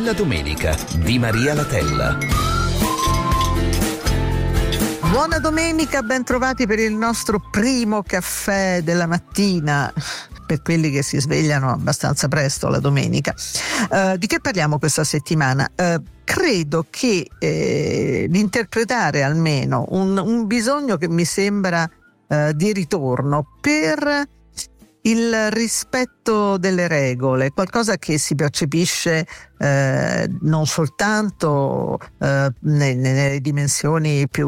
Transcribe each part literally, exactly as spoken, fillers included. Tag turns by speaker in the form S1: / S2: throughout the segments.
S1: Buona domenica di Maria Latella.
S2: Buona domenica, ben trovati per il nostro primo caffè della mattina, per quelli che si svegliano abbastanza presto la domenica. Uh, di che parliamo questa settimana? Uh, credo che eh, l'interpretare almeno un, un bisogno che mi sembra uh, di ritorno per il rispetto delle regole, qualcosa che si percepisce eh, non soltanto eh, nelle, nelle dimensioni più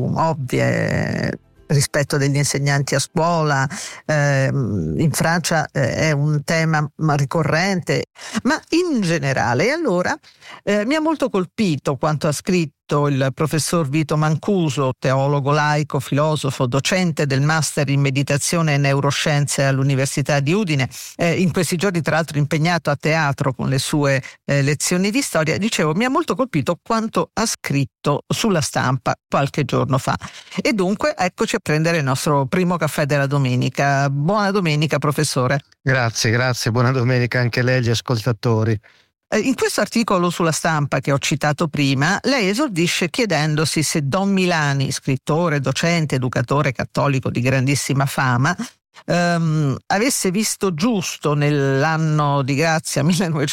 S2: ovvie, rispetto degli insegnanti a scuola, eh, in Francia eh, è un tema ricorrente, ma in generale. E allora eh, mi ha molto colpito quanto ha scritto il professor Vito Mancuso, teologo laico, filosofo, docente del master in meditazione e neuroscienze all'Università di Udine, eh, in questi giorni tra l'altro impegnato a teatro con le sue eh, lezioni di storia. Dicevo, mi ha molto colpito quanto ha scritto sulla Stampa qualche giorno fa. E dunque eccoci a prendere il nostro primo caffè della domenica. Buona domenica, professore.
S3: Grazie, grazie, buona domenica anche a lei e agli ascoltatori.
S2: In questo articolo sulla Stampa che ho citato prima, lei esordisce chiedendosi se Don Milani, scrittore, docente, educatore cattolico di grandissima fama, ehm, avesse visto giusto nell'anno di grazia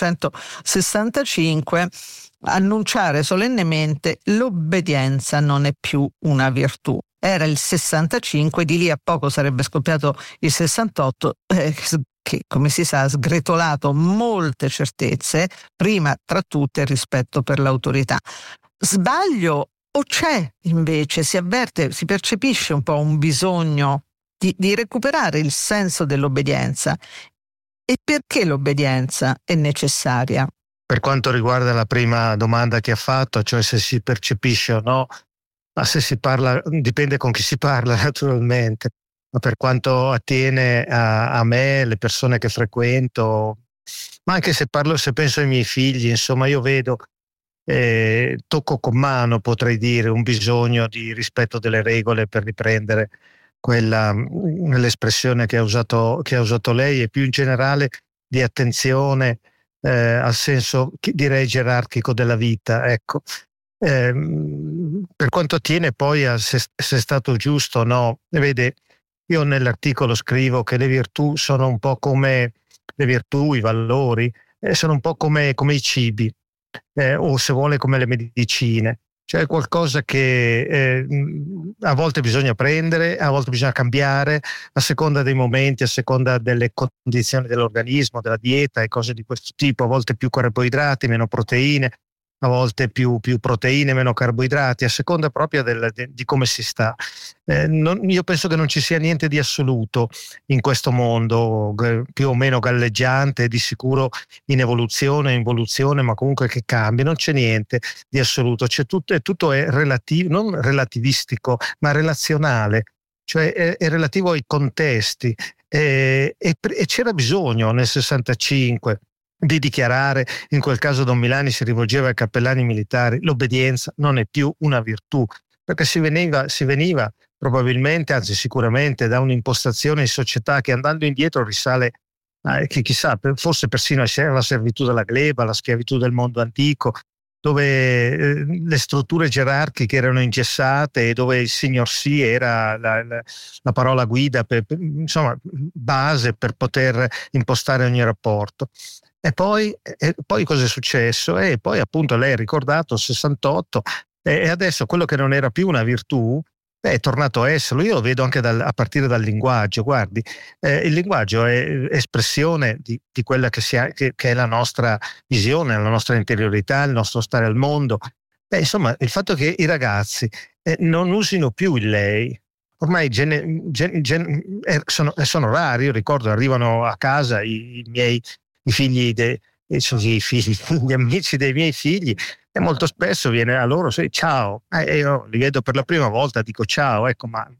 S2: millenovecentosessantacinque annunciare solennemente l'obbedienza non è più una virtù. Era il sessantacinque, di lì a poco sarebbe scoppiato il sessantotto, eh, che come si sa ha sgretolato molte certezze, prima tra tutte il rispetto per l'autorità. Sbaglio o c'è invece, si avverte, si percepisce un po' un bisogno di, di recuperare il senso dell'obbedienza? E perché l'obbedienza è necessaria?
S3: Per quanto riguarda la prima domanda che ha fatto, cioè se si percepisce o no, ma se si parla, dipende con chi si parla naturalmente. Ma per quanto attiene a, a me, le persone che frequento, ma anche se parlo, se penso ai miei figli, insomma, io vedo, eh, tocco con mano, potrei dire, un bisogno di rispetto delle regole, per riprendere quella, l'espressione che ha usato, che ha usato lei, e più in generale di attenzione eh, al senso, direi, gerarchico della vita, ecco. Eh, per quanto attiene poi a se, se è stato giusto o no, vede, io nell'articolo scrivo che le virtù sono un po' come le virtù, i valori, eh, sono un po' come, come i cibi, eh, o se vuole come le medicine. Cioè qualcosa che eh, a volte bisogna prendere, a volte bisogna cambiare, a seconda dei momenti, a seconda delle condizioni dell'organismo, della dieta e cose di questo tipo, a volte più carboidrati, meno proteine, a volte più, più proteine, meno carboidrati, a seconda proprio del, de, di come si sta. Eh, non, io penso che non ci sia niente di assoluto in questo mondo, più o meno galleggiante, di sicuro in evoluzione, in involuzione, ma comunque che cambia. Non c'è niente di assoluto, c'è tutto, tutto è relativo, non relativistico, ma relazionale, cioè è, è relativo ai contesti. Eh, e, e c'era bisogno nel sessantacinque di dichiarare, in quel caso Don Milani si rivolgeva ai cappellani militari, l'obbedienza non è più una virtù, perché si veniva, si veniva probabilmente, anzi sicuramente, da un'impostazione di società che, andando indietro, risale, eh, che chissà, forse persino alla servitù della gleba, alla schiavitù del mondo antico, dove eh, le strutture gerarchiche erano ingessate e dove il signor sì era la, la, la parola guida, per, per, insomma, base per poter impostare ogni rapporto. E poi, e poi cosa è successo? E poi appunto lei ha ricordato il sessantotto, e adesso quello che non era più una virtù beh, è tornato a esserlo. Io lo vedo anche dal, a partire dal linguaggio. Guardi, eh, il linguaggio è espressione di, di quella che, sia, che, che è la nostra visione, la nostra interiorità, il nostro stare al mondo. Beh, insomma, il fatto che i ragazzi eh, non usino più il lei, ormai gene, gen, gen, eh, sono, sono rari. Io ricordo, arrivano a casa i, i miei i figli, de, i figli, gli amici dei miei figli, e molto spesso viene a loro, sì, ciao, e io li vedo per la prima volta, dico ciao, ecco, ma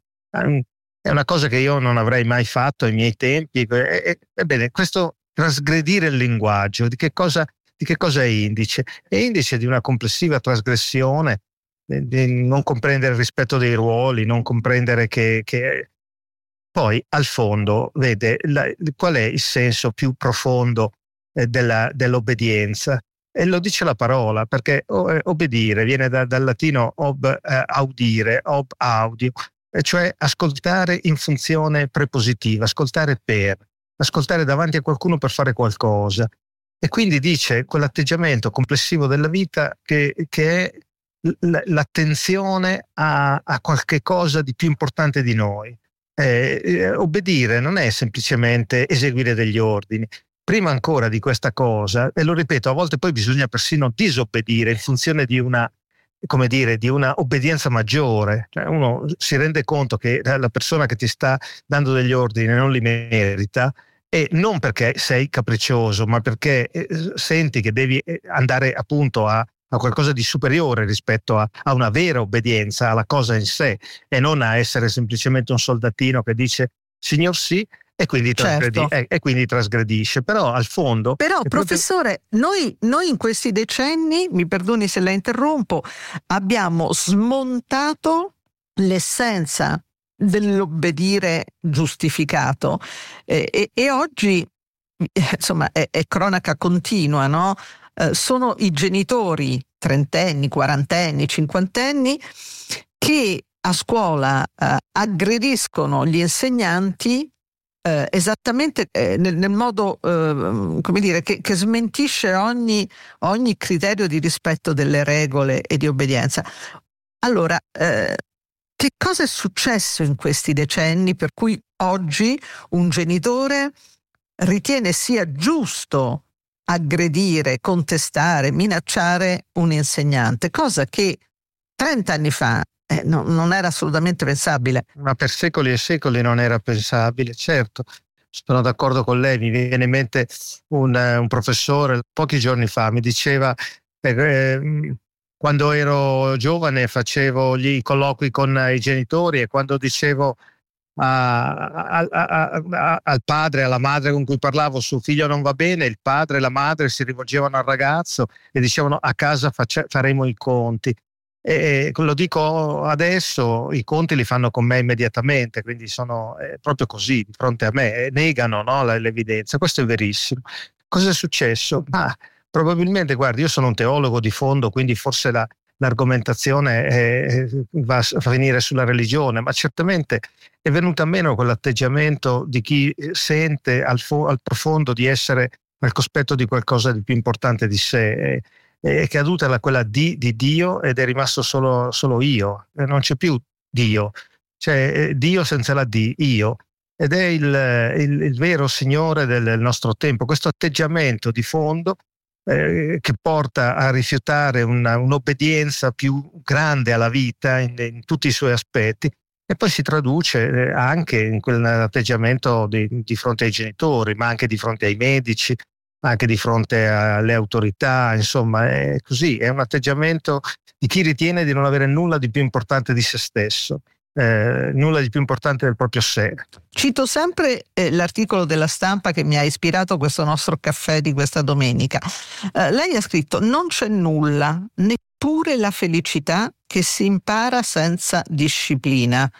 S3: è una cosa che io non avrei mai fatto ai miei tempi. Ebbene, questo trasgredire il linguaggio, di che cosa, di che cosa è indice? È indice di una complessiva trasgressione, di non comprendere il rispetto dei ruoli, non comprendere che, che... Poi, al fondo, vede, la, qual è il senso più profondo eh, della, dell'obbedienza? E lo dice la parola, perché obbedire viene da, dal latino ob eh, audire, ob audio, cioè ascoltare in funzione prepositiva, ascoltare per, ascoltare davanti a qualcuno per fare qualcosa. E quindi dice quell'atteggiamento complessivo della vita che, che è l'attenzione a, a qualche cosa di più importante di noi. Eh, eh, obbedire non è semplicemente eseguire degli ordini. Prima ancora di questa cosa, e lo ripeto, a volte poi bisogna persino disobbedire in funzione di una, come dire, di una obbedienza maggiore. Cioè uno si rende conto che la persona che ti sta dando degli ordini non li merita, e non perché sei capriccioso, ma perché eh, senti che devi andare appunto a, a qualcosa di superiore rispetto a, a una vera obbedienza alla cosa in sé, e non a essere semplicemente un soldatino che dice signor sì e quindi, trasgredi-
S2: certo.
S3: e, e quindi trasgredisce. Però al fondo...
S2: Però professore, proprio... noi, noi in questi decenni, mi perdoni se la interrompo, abbiamo smontato l'essenza dell'obbedire giustificato eh, e, e oggi insomma è, è cronaca continua, no? Eh, sono i genitori trentenni, quarantenni, cinquantenni che a scuola eh, aggrediscono gli insegnanti eh, esattamente eh, nel, nel modo eh, come dire che, che smentisce ogni, ogni criterio di rispetto delle regole e di obbedienza. Allora eh, che cosa è successo in questi decenni per cui oggi un genitore ritiene sia giusto aggredire, contestare, minacciare un insegnante, cosa che trenta anni fa eh, no, non era assolutamente pensabile.
S3: Ma per secoli e secoli non era pensabile, certo. Sono d'accordo con lei, mi viene in mente un, un professore pochi giorni fa, mi diceva eh, quando ero giovane facevo gli colloqui con i genitori e quando dicevo a, a, a, a, al padre, alla madre con cui parlavo suo figlio non va bene, il padre e la madre si rivolgevano al ragazzo e dicevano a casa face, faremo i conti. E lo dico adesso, i conti li fanno con me immediatamente, quindi sono eh, proprio così di fronte a me, e negano, no, l'evidenza. Questo è verissimo. Cosa è successo? Ah, probabilmente, guardi, io sono un teologo di fondo, quindi forse la, l'argomentazione è, va a finire sulla religione, ma certamente è venuto a meno quell'atteggiamento di chi sente al, fo- al profondo di essere al cospetto di qualcosa di più importante di sé. È caduta la, quella di, di Dio ed è rimasto solo, solo io, non c'è più Dio, c'è Dio senza la D, io, ed è il, il, il vero Signore del nostro tempo. Questo atteggiamento di fondo eh, che porta a rifiutare una, un'obbedienza più grande alla vita in, in tutti i suoi aspetti, e poi si traduce anche in quell'atteggiamento di, di fronte ai genitori, ma anche di fronte ai medici, anche di fronte alle autorità. Insomma, è così, è un atteggiamento di chi ritiene di non avere nulla di più importante di se stesso, eh, nulla di più importante del proprio sé.
S2: Cito sempre eh, l'articolo della Stampa che mi ha ispirato questo nostro caffè di questa domenica. Eh, lei ha scritto: non c'è nulla, neppure la felicità, che si impara senza disciplina.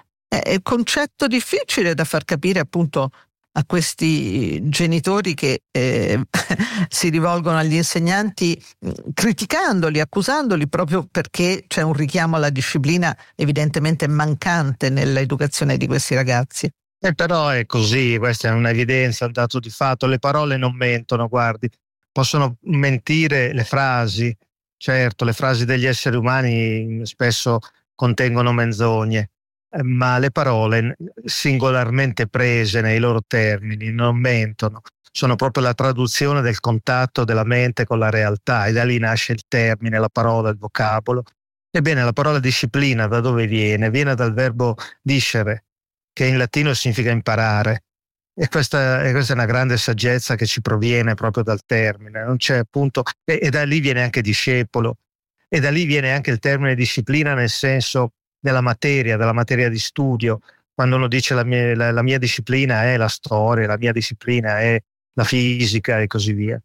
S2: È un concetto difficile da far capire appunto a questi genitori che eh, si rivolgono agli insegnanti criticandoli, accusandoli proprio perché c'è un richiamo alla disciplina evidentemente mancante nell'educazione di questi ragazzi.
S3: E però è così, questa è un'evidenza, un dato di fatto. Le parole non mentono, guardi, possono mentire le frasi, certo, le frasi degli esseri umani spesso contengono menzogne, ma le parole singolarmente prese nei loro termini non mentono, sono proprio la traduzione del contatto della mente con la realtà, e da lì nasce il termine, la parola, il vocabolo. Ebbene, la parola disciplina da dove viene? Viene dal verbo discere, che in latino significa imparare, e questa, e questa è una grande saggezza che ci proviene proprio dal termine, non c'è appunto, e, e da lì viene anche discepolo, e da lì viene anche il termine disciplina nel senso della materia, della materia di studio. Quando uno dice la mia, la, la mia disciplina è la storia, la mia disciplina è la fisica e così via.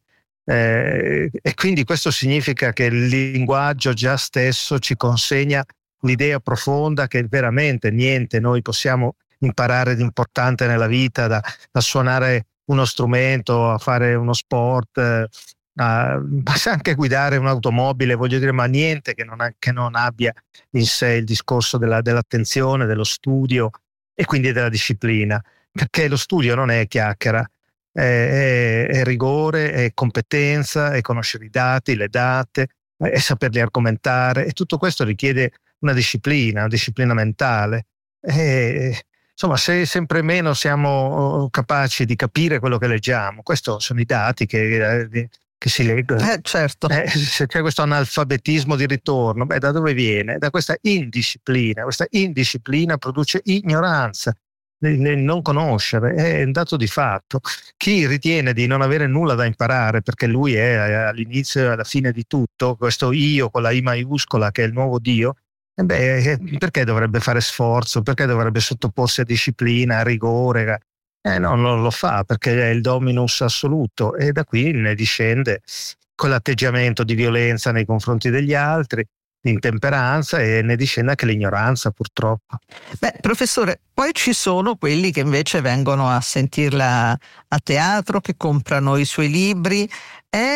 S3: Eh, e quindi questo significa che il linguaggio già stesso ci consegna l'idea profonda che veramente niente noi possiamo imparare di importante nella vita, da, da suonare uno strumento, a fare uno sport, eh, a, anche guidare un'automobile, voglio dire, ma niente che non, ha, che non abbia in sé il discorso della, dell'attenzione, dello studio e quindi della disciplina, perché lo studio non è chiacchiera, è, è, è rigore, è competenza, è conoscere i dati, le date, è saperli argomentare, e tutto questo richiede una disciplina, una disciplina mentale. E, insomma, se sempre meno siamo capaci di capire quello che leggiamo, questi sono i dati che, che si leggono.
S2: Eh, certo.
S3: Eh, se c'è questo analfabetismo di ritorno, beh, da dove viene? Da questa indisciplina. Questa indisciplina produce ignoranza, non conoscere, è un dato di fatto. Chi ritiene di non avere nulla da imparare perché lui è all'inizio e alla fine di tutto, questo io con la I maiuscola che è il nuovo Dio, eh beh, perché dovrebbe fare sforzo? Perché dovrebbe sottoporsi a disciplina, a rigore? Eh no, non lo fa perché è il dominus assoluto, e da qui ne discende quell'atteggiamento di violenza nei confronti degli altri, di intemperanza, e ne discende anche l'ignoranza, purtroppo.
S2: Beh, professore, poi ci sono quelli che invece vengono a sentirla a teatro, che comprano i suoi libri. È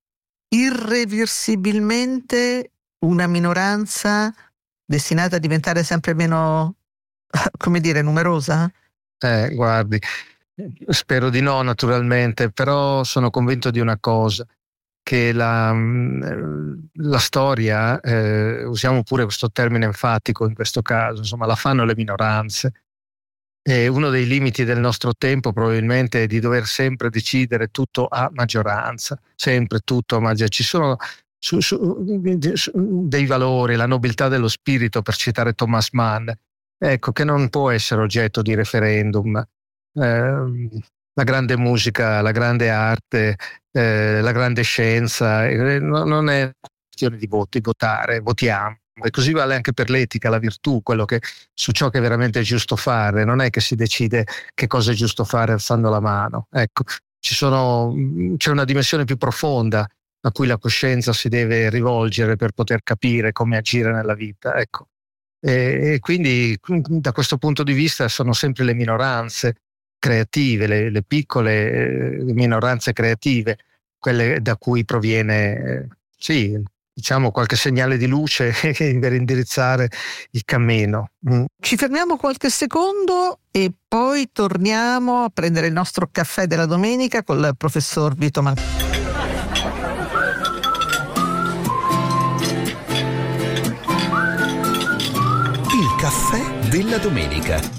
S2: irreversibilmente una minoranza destinata a diventare sempre meno, come dire, numerosa?
S3: Eh, guardi, spero di no, naturalmente, però sono convinto di una cosa, che la, la storia, eh, usiamo pure questo termine enfatico in questo caso, insomma, la fanno le minoranze. E uno dei limiti del nostro tempo probabilmente è di dover sempre decidere tutto a maggioranza, sempre tutto a maggioranza. Ci sono su, su, dei valori, la nobiltà dello spirito, per citare Thomas Mann, ecco, che non può essere oggetto di referendum. Eh, la grande musica, la grande arte, eh, la grande scienza, eh, non è questione di voti, votare, votiamo. E così vale anche per l'etica, la virtù, quello che, su ciò che è veramente giusto fare. Non è che si decide che cosa è giusto fare alzando la mano. Ecco, ci sono, c'è una dimensione più profonda a cui la coscienza si deve rivolgere per poter capire come agire nella vita. Ecco. E, e quindi da questo punto di vista sono sempre le minoranze creative, le, le piccole eh, minoranze creative, quelle da cui proviene, eh, sì, diciamo, qualche segnale di luce per indirizzare il cammino. Mm.
S2: Ci fermiamo qualche secondo e poi torniamo a prendere il nostro caffè della domenica col professor Vito Mancuso.
S1: Il caffè della domenica.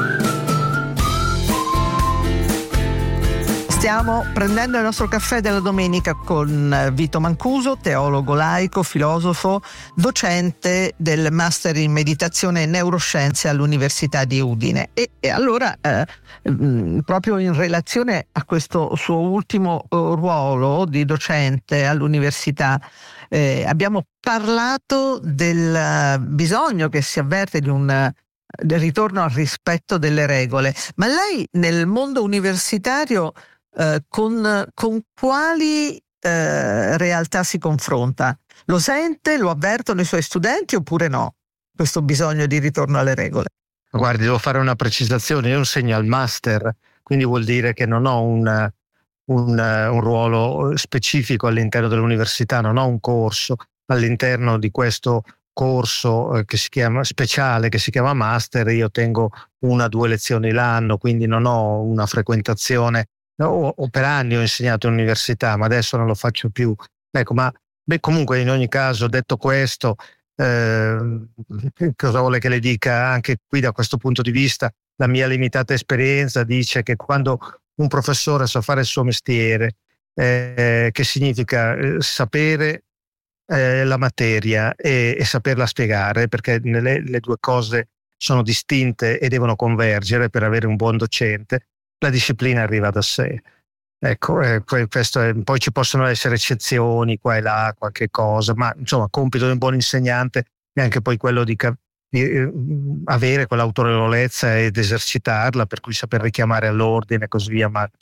S2: Stiamo prendendo il nostro caffè della domenica con Vito Mancuso, teologo laico, filosofo, docente del Master in Meditazione e Neuroscienze all'Università di Udine. E, e allora, eh, proprio in relazione a questo suo ultimo eh, ruolo di docente all'università, eh, abbiamo parlato del bisogno che si avverte di un del ritorno al rispetto delle regole. Ma lei nel mondo universitario Uh, con, con quali uh, realtà si confronta? Lo sente, lo avvertono i suoi studenti oppure no? Questo bisogno di ritorno alle regole?
S3: Guardi, devo fare una precisazione. Io insegno al master, quindi vuol dire che non ho un, un, un ruolo specifico all'interno dell'università, non ho un corso all'interno di questo corso eh, che si chiama speciale, che si chiama master. Io tengo una o due lezioni l'anno, quindi non ho una frequentazione. O, o per anni ho insegnato all'università, ma adesso non lo faccio più. Ecco, ma beh, comunque in ogni caso, detto questo, eh, cosa vuole che le dica? Anche qui da questo punto di vista, la mia limitata esperienza dice che quando un professore sa fare il suo mestiere, eh, che significa eh, sapere eh, la materia e, e saperla spiegare, perché le, le due cose sono distinte e devono convergere per avere un buon docente, la disciplina arriva da sé. Ecco, eh, questo è, poi ci possono essere eccezioni qua e là, qualche cosa, ma insomma, compito di un buon insegnante è anche poi quello di, di eh, avere quell'autorevolezza ed esercitarla, per cui saper richiamare all'ordine e così via. Ma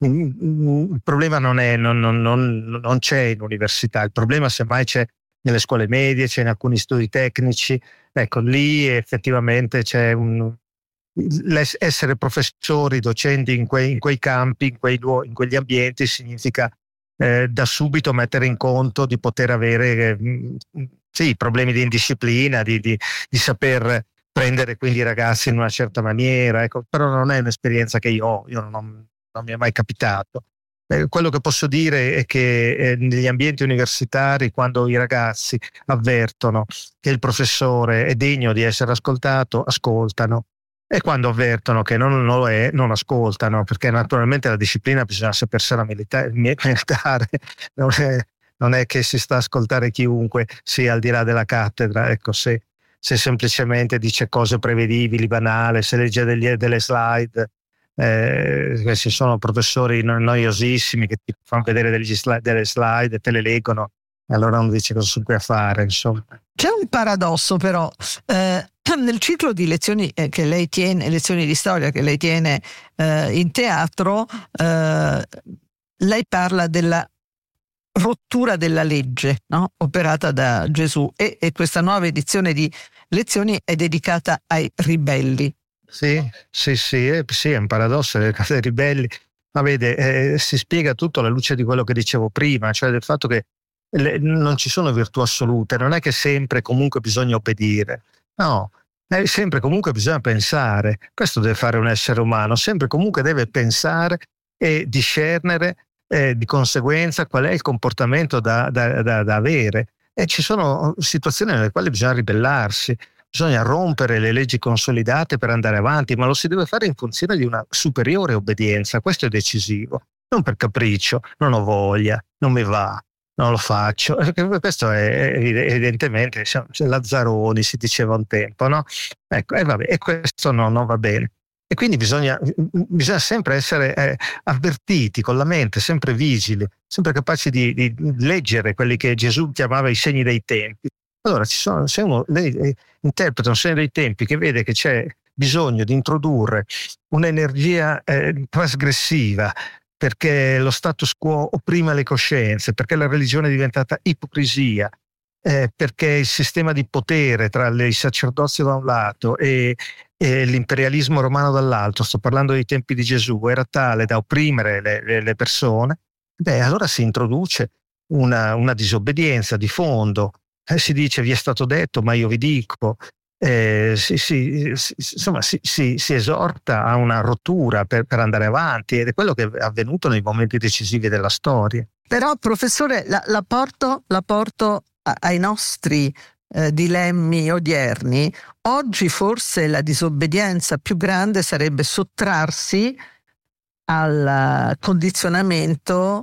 S3: il problema non è, non, non, non, non c'è in università, il problema semmai c'è nelle scuole medie, c'è in alcuni studi tecnici. Ecco, lì effettivamente c'è un essere professori, docenti in quei, in quei campi, in, quei, in quegli ambienti significa eh, da subito mettere in conto di poter avere eh, sì, problemi di indisciplina, di, di, di saper prendere quindi i ragazzi in una certa maniera, ecco, però non è un'esperienza che io ho, io non, non mi è mai capitato. Eh, quello che posso dire è che eh, negli ambienti universitari, quando i ragazzi avvertono che il professore è degno di essere ascoltato, ascoltano, e quando avvertono che non, non lo è, non ascoltano, perché naturalmente la disciplina bisogna sapersela militare, militare non, è, non è che si sta a ascoltare chiunque sia al di là della cattedra, ecco, se, se semplicemente dice cose prevedibili, banali, se legge degli, delle slide. Eh, questi sono professori noiosissimi che ti fanno vedere degli slide, delle slide e te le leggono e allora non dici cosa sono qui a fare, insomma.
S2: C'è un paradosso però eh, nel ciclo di lezioni eh, che lei tiene, lezioni di storia che lei tiene eh, in teatro, eh, lei parla della rottura della legge, no? Operata da Gesù, e, e questa nuova edizione di lezioni è dedicata ai ribelli.
S3: Sì, sì, sì, eh, sì, è un paradosso le case ribelli, ma vede, eh, si spiega tutto alla luce di quello che dicevo prima, cioè del fatto che le, non ci sono virtù assolute, non è che sempre comunque bisogna obbedire, no, eh, sempre comunque bisogna pensare, questo deve fare un essere umano, sempre comunque deve pensare e discernere eh, di conseguenza qual è il comportamento da, da, da, da avere, e ci sono situazioni nelle quali bisogna ribellarsi. Bisogna rompere le leggi consolidate per andare avanti, ma lo si deve fare in funzione di una superiore obbedienza, questo è decisivo, non per capriccio, non ho voglia, non mi va, non lo faccio. Questo è evidentemente, Lazzaroni si diceva un tempo, no? Ecco, e vabbè, e questo no, non va bene. E quindi bisogna, bisogna sempre essere eh, avvertiti con la mente, sempre vigili, sempre capaci di, di leggere quelli che Gesù chiamava i segni dei tempi. Allora, ci sono, se uno lei interpreta un segno dei tempi che vede che c'è bisogno di introdurre un'energia eh, trasgressiva, perché lo status quo opprime le coscienze, perché la religione è diventata ipocrisia, eh, perché il sistema di potere tra il sacerdozio da un lato e, e l'imperialismo romano dall'altro, sto parlando dei tempi di Gesù, era tale da opprimere le, le, le persone, beh, allora si introduce una, una disobbedienza di fondo. Eh, si dice vi è stato detto ma io vi dico, eh, si, si, si, insomma si, si, si esorta a una rottura per, per andare avanti, ed è quello che è avvenuto nei momenti decisivi della storia.
S2: Però professore la, la porto, la porto a, ai nostri eh, dilemmi odierni. Oggi forse la disobbedienza più grande sarebbe sottrarsi al condizionamento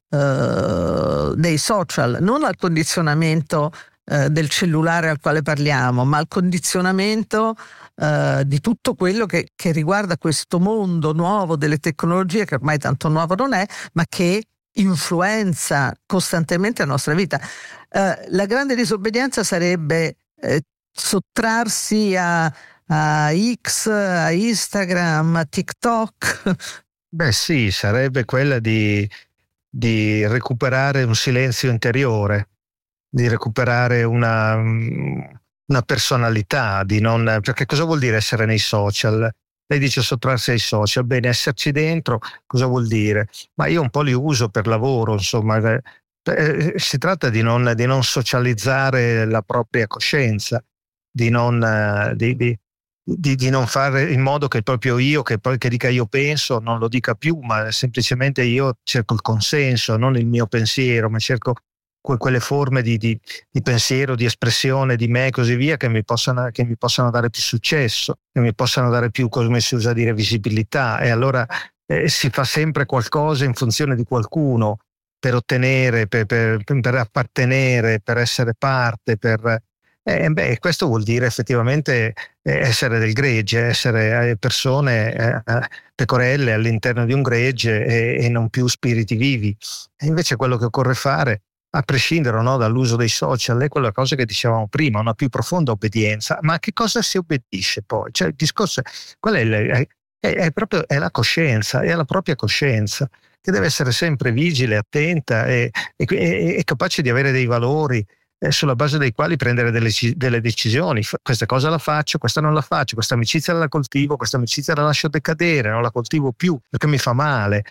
S2: eh, dei social, non al condizionamento Eh, del cellulare al quale parliamo, ma al condizionamento eh, di tutto quello che, che riguarda questo mondo nuovo delle tecnologie, che ormai tanto nuovo non è, ma che influenza costantemente la nostra vita. Eh, la grande disobbedienza sarebbe eh, sottrarsi a, a X, a Instagram, a TikTok.
S3: Beh sì, sarebbe quella di, di recuperare un silenzio interiore, di recuperare una, una personalità, di non, perché cosa vuol dire essere nei social? Lei dice sottrarsi ai social, bene, esserci dentro cosa vuol dire? Ma io un po' li uso per lavoro, insomma, eh, si tratta di non, di non socializzare la propria coscienza, di non, di, di, di, di non fare in modo che proprio io, che poi che dica io penso, non lo dica più, ma semplicemente io cerco il consenso, non il mio pensiero, ma cerco quelle forme di, di, di pensiero, di espressione di me e così via che mi possano, che mi possano dare più successo, che mi possano dare più, come si usa a dire, visibilità, e allora eh, si fa sempre qualcosa in funzione di qualcuno per ottenere, per, per, per appartenere, per essere parte, per eh, beh, questo vuol dire effettivamente eh, essere del gregge, essere persone eh, pecorelle all'interno di un gregge e, e non più spiriti vivi. E invece quello che occorre fare, a prescindere no, dall'uso dei social, è quella cosa che dicevamo prima, una più profonda obbedienza. Ma a che cosa si obbedisce poi? Cioè il discorso è, qual è, è, è, è proprio è la coscienza, è la propria coscienza, che deve essere sempre vigile, attenta e, e, e, e capace di avere dei valori eh, sulla base dei quali prendere delle, delle decisioni. Questa cosa la faccio, questa non la faccio, questa amicizia la coltivo, questa amicizia la lascio decadere, non la coltivo più perché mi fa male.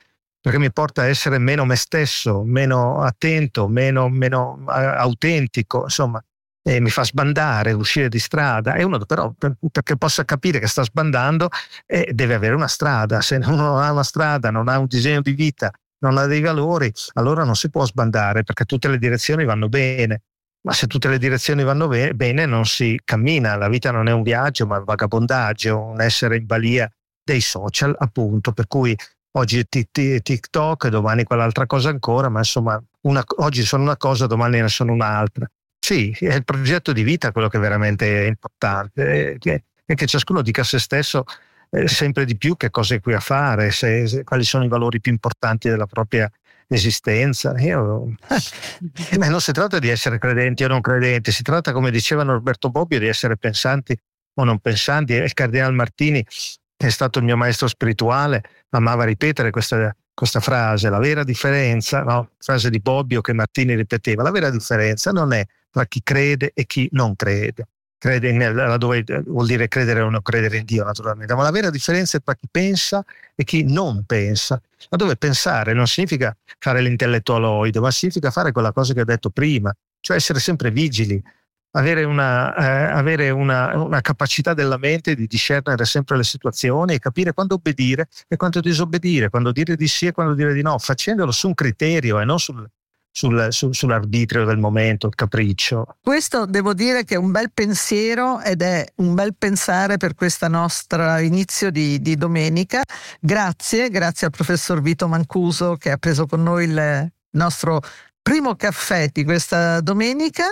S3: perché mi porta a essere meno me stesso, meno attento, meno, meno uh, autentico, insomma, e mi fa sbandare, uscire di strada. E uno però, per, perché possa capire che sta sbandando, eh, deve avere una strada. Se uno non ha una strada, non ha un disegno di vita, non ha dei valori, allora non si può sbandare, perché tutte le direzioni vanno bene. Ma se tutte le direzioni vanno be- bene, non si cammina. La vita non è un viaggio, ma un vagabondaggio, un essere in balia dei social, appunto. Per cui oggi è t- t- TikTok, domani quell'altra cosa ancora, ma insomma, una, oggi sono una cosa, domani ne sono un'altra. Sì, è il progetto di vita quello che è veramente importante, che, che ciascuno dica a se stesso eh, sempre di più che cosa è qui a fare, se, se, quali sono i valori più importanti della propria esistenza. Io, eh, non si tratta di essere credenti o non credenti, si tratta, come diceva Norberto Bobbio, di essere pensanti o non pensanti. Il Cardinal Martini, che è stato il mio maestro spirituale, amava ripetere questa, questa frase: la vera differenza, no? Frase di Bobbio che Martini ripeteva, la vera differenza non è tra chi crede e chi non crede. Crede in, laddove vuol dire credere o non credere in Dio, naturalmente, ma la vera differenza è tra chi pensa e chi non pensa. Laddove pensare non significa fare l'intellettualoide, ma significa fare quella cosa che ho detto prima, cioè essere sempre vigili, avere una, eh, avere una, una capacità della mente di discernere sempre le situazioni e capire quando obbedire e quando disobbedire, quando dire di sì e quando dire di no, facendolo su un criterio e non sul Sul, sul, sull'arbitrio del momento, il capriccio.
S2: Questo devo dire che è un bel pensiero ed è un bel pensare per questa nostra inizio di, di domenica. Grazie, grazie al professor Vito Mancuso che ha preso con noi il nostro primo caffè di questa domenica.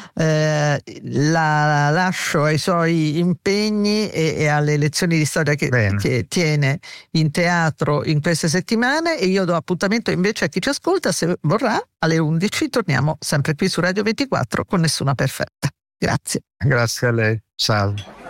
S2: Eh, la lascio ai suoi impegni e, e alle lezioni di storia che, che tiene in teatro in queste settimane, e io do appuntamento invece a chi ci ascolta, se vorrà, alle undici torniamo sempre qui su Radio ventiquattro con Nessuna Perfetta. Grazie.
S3: Grazie a lei, salve.